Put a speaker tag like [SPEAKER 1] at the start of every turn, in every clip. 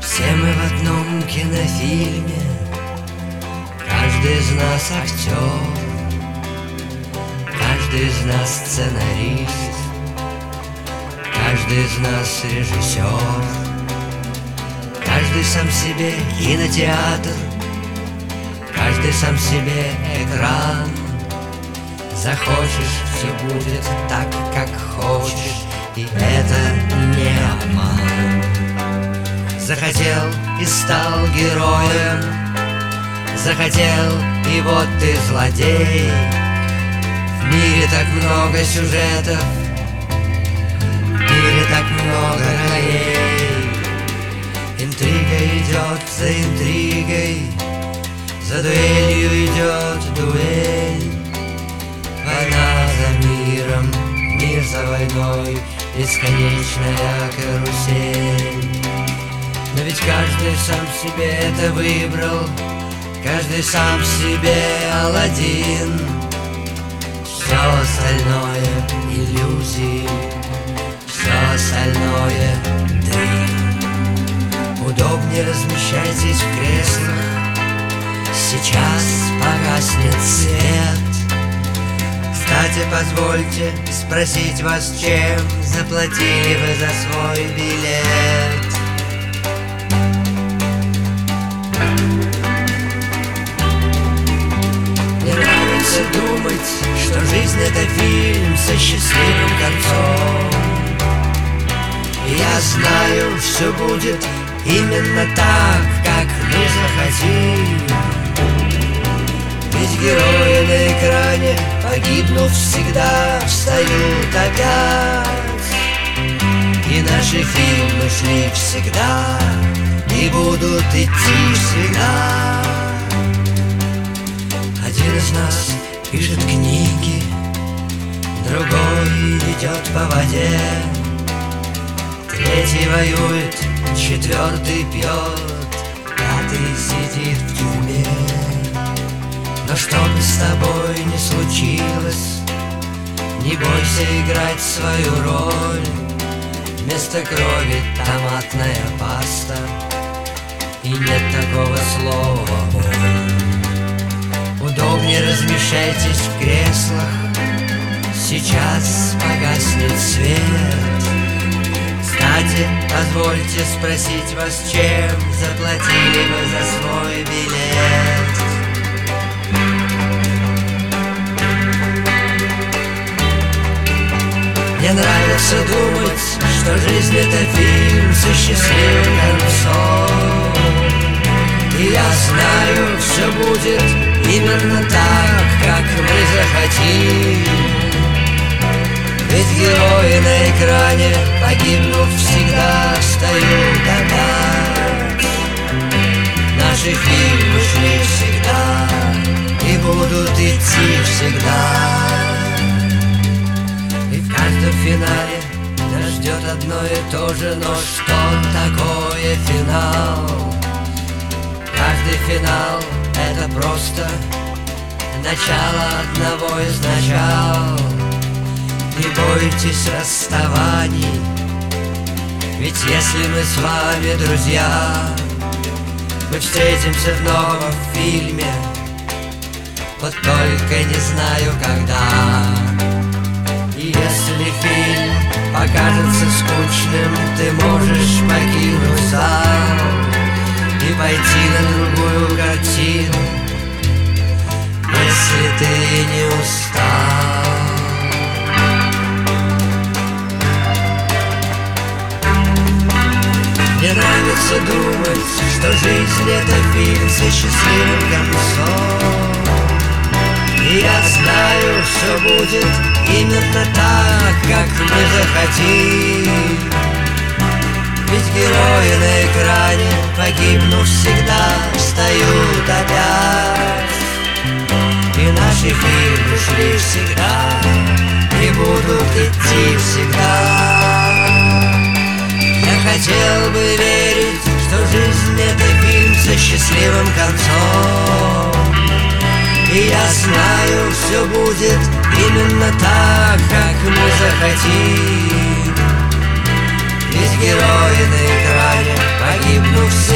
[SPEAKER 1] Все мы в одном кинофильме, каждый из нас актер, каждый из нас сценарист, каждый из нас режиссер, каждый сам себе кинотеатр, каждый сам себе экран. Захочешь, все будет так, как хочешь, и это не обман. Захотел и стал героем, захотел, и вот ты злодей. В мире так много сюжетов, в мире так много ролей. Интрига идет за интригой, за дуэлью идет дуэль. Война за миром, мир за войной, бесконечная карусель. Но ведь каждый сам себе это выбрал, каждый сам себе Аладдин. Все остальное иллюзии, все остальное дым. Удобнее размещайтесь в креслах, сейчас погаснет свет. Кстати, позвольте спросить вас, чем заплатили вы за свой билет? Мне нравится думать, что жизнь — это фильм со счастливым концом. И я знаю, все будет именно так, как мы захотим. Ведь герои на экране, погибнув, всегда встают опять. И наши фильмы шли всегда и будут идти всегда. Один из нас пишет книги, другой идет по воде, третий воюет, четвертый пьет, пятый сидит в тюрьме. Но что бы с тобой ни случилось, не бойся играть свою роль. Вместо крови томатная паста, и нет такого слова боль. Удобнее размещайтесь в креслах, сейчас погаснет свет. Кстати, позвольте спросить вас, чем заплатили вы за свой билет? Мне нравится думать, что жизнь — это фильм со счастливым концом. И я знаю, все будет именно так, как мы захотим. Ведь герои на экране, погибнув, всегда встают опять. Наши фильмы шли всегда и будут идти всегда. В каждом финале нас ждет одно и то же, но что такое финал? Каждый финал — это просто начало одного из начал. Не бойтесь расставаний, ведь если мы с вами друзья, мы встретимся в новом фильме, вот только не знаю когда. И если фильм покажется скучным, ты можешь покинуть зал и пойти на другую картину, если ты не устал. Мне нравится думать, что жизнь — это фильм со счастливым концом. И я знаю, все будет именно так, как мы захотим. Ведь герои на экране, погибнув, всегда встают опять. И наши фильмы шли всегда и будут идти всегда. Я хотел бы верить, что жизнь — это фильм со счастливым концом. И я знаю, все будет именно так, как мы захотим. Ведь герои на экране, погибнув,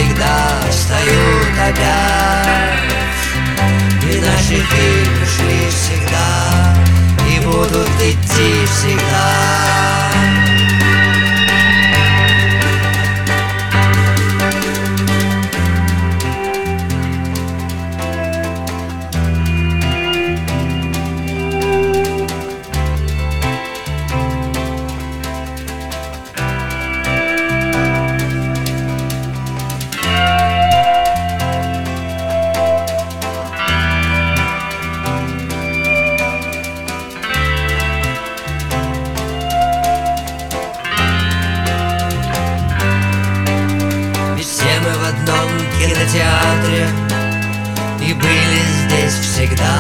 [SPEAKER 1] кинотеатре и были здесь всегда.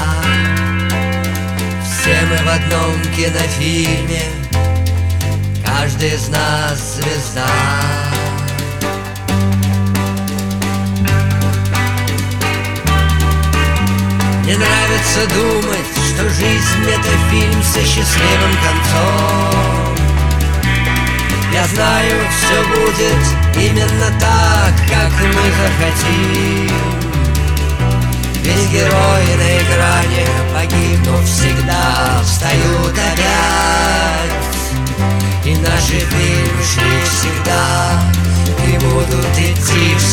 [SPEAKER 1] Все мы в одном кинофильме, каждый из нас звезда. Мне нравится думать, что жизнь — это фильм со счастливым концом. Я знаю, все будет именно так, как мы захотим. Ведь герои на экране, погибнув всегда, встают опять. И наши фильмы шли всегда и будут идти